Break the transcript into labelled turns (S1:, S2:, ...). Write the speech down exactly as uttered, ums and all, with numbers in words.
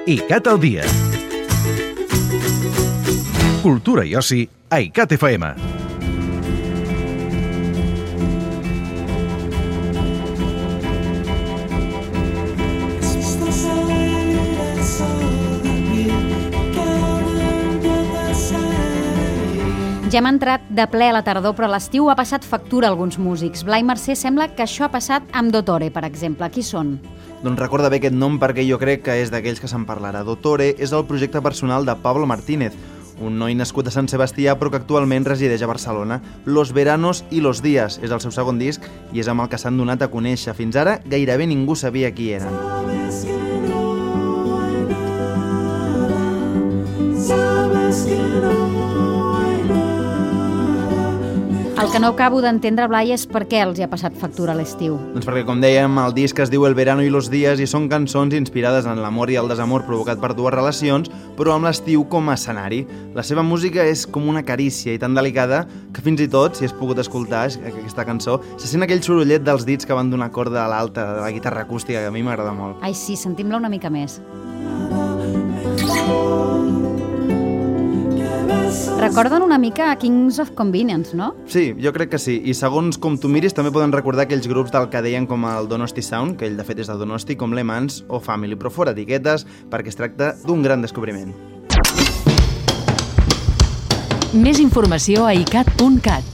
S1: ICAT al dia. Cultura i oci a ICAT F M.
S2: Ja hem entrat de ple a la tardor, però l'estiu ha passat factura a alguns músics. Blai Mercè, sembla que això ha passat amb Dottore, per exemple. Qui són?
S3: Doncs recorda bé aquest nom perquè jo crec que és d'aquells que se'n parlarà. Dottore és el projecte personal de Pablo Martínez, un noi nascut a Sant Sebastià però que actualment resideix a Barcelona. Los Veranos y los Días és el seu segon disc i és amb el que s'han donat a conèixer. Fins ara gairebé ningú sabia qui eren.
S2: El que no acabo d'entendre, Blai, és per què els hi ha passat factura a l'estiu.
S3: Doncs perquè, com dèiem, el disc es diu El Verano y los Días i són cançons inspirades en l'amor i el desamor provocat per dues relacions, però amb l'estiu com a escenari. La seva música és com una carícia i tan delicada que fins i tot, si has pogut escoltar aquesta cançó, se sent aquell sorollet dels dits que van d'una corda a l'alta de la guitarra acústica, que a mi m'agrada molt.
S2: Ai, sí, sentim-la una mica més. Recorden una mica a Kings of Convenience, no?
S3: Sí, jo crec que sí. I segons com tu miris, també poden recordar aquells grups del que deien com el Donosti Sound, que ell de fet és de Donosti, com Le Mans o Family, però fora etiquetes, perquè es tracta d'un gran descobriment.
S4: Més informació a icat punt cat.